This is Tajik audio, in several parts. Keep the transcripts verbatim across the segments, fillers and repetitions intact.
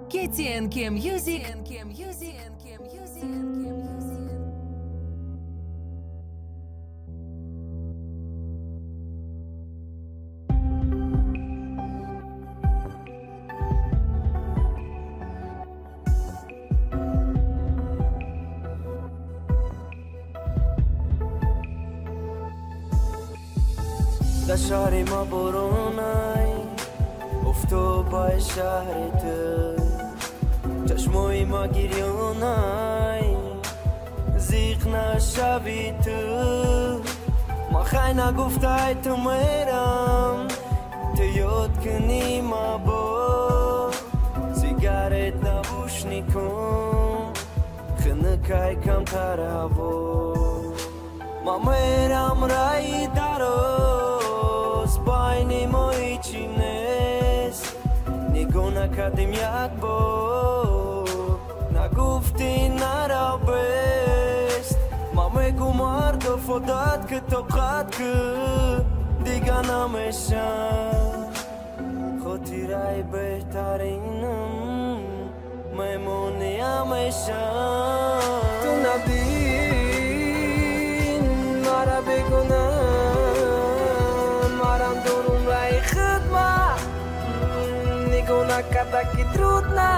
K T N K Music. K T N K Music. در شهر ما برونای افتو پای شهر تو چشموی ما گریونای زیق نشوی تو ما خی نگفتای تو میرم تو یاد کنی ما با سیگارت نبوشنی کن خنکای کم تراو ما میرم رای دروز باینی ما هیچی نیست نگو نکردیم یک بار نگفتی نرا بست ما میگو مرد و فداد که تو قد که دیگه نمیشم خودی رای بهترینم میمونی همیشم تو نبین مرا بگونم مرم دورم رای خدمت نگو نکرده که درود نه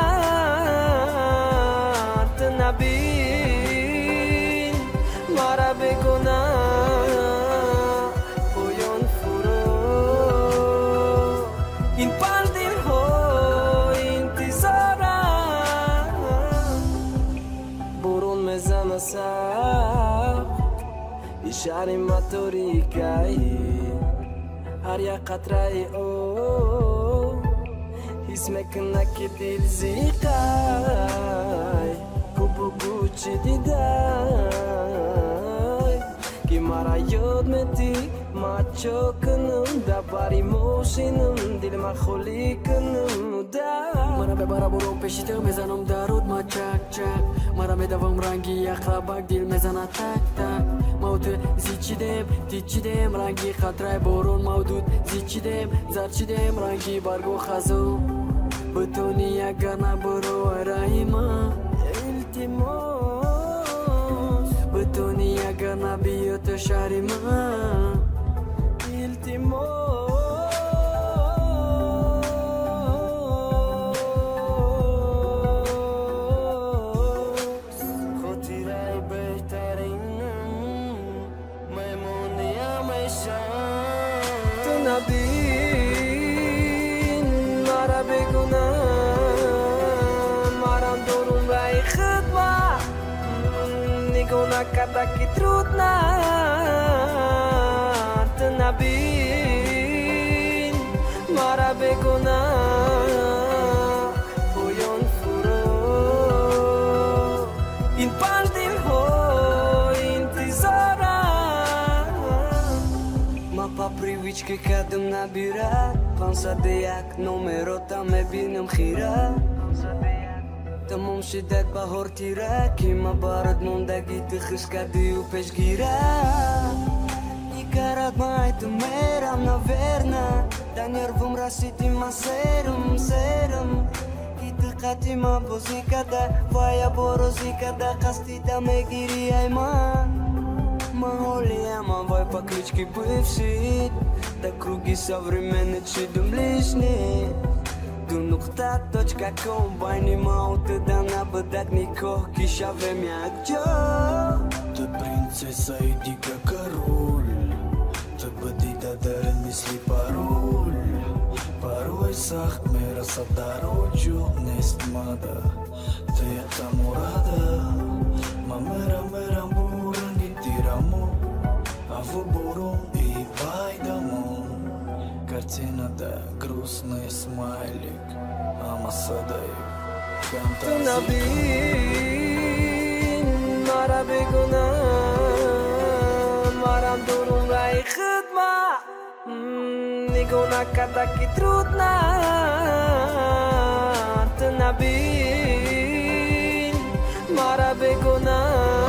تو نبین مرا بگونم پویان فرو این پنج دل ها انتظارم برون میزنه سخت شهر ما توریکایی هر یک قطره او حس میکنه که دل زیقای کوبو گوچی دیدای که مرا یاد میدی ما چو کنم دباری موشینم دل ما خولی کنم مرا ببرا برو پیشیت میزنم درود ما چک چک مرا میدوام رنگی اخرابک دل میزنه تک تک موت زیچیدم دیچیدم رنگی خطره بارون موجود زیچیدم زرچیدم رنگی برگو خزو بتونی اگر نبرو رای ما التماس بتونی اگر نبیو تو شهر ما التماس خودی رای بهترینم میمونی همیشم تو نبین مرا بگونم مرم دورم رای خدمت نگو نکرده که درود نه تو نبین مرا بگونم پویان فرو این پنج دل ها انتظارم ما па привычке кадым набирать пансаде як номерота мебинам хира тамом шидак баҳор тира ки ма барот мондагӣ ту хиш кардию пешгира никарат май ту мерам наверно да нервум расиди ма серум серум ки диққати ма бозӣ карда вая борозӣ карда қасдида мегирӣ ай ман Маолиама вай по кличке бывший до круги современный чудом лишний Ду нукта точка ком байни мауты да набудак никох кишавем якчо Ты принцесса, иди как король Ты бъди да дарен мисли пароль Порой сахт мера садарочу нестмада Ты это мурада Мамера мера буранги тирамо А в буром и байдамо Картината грустный смайлик Ама садай تو نبین مرا بگونم مرم دورم رای خدمت نگو نکرده که درود نه تو نبین مرا بگونم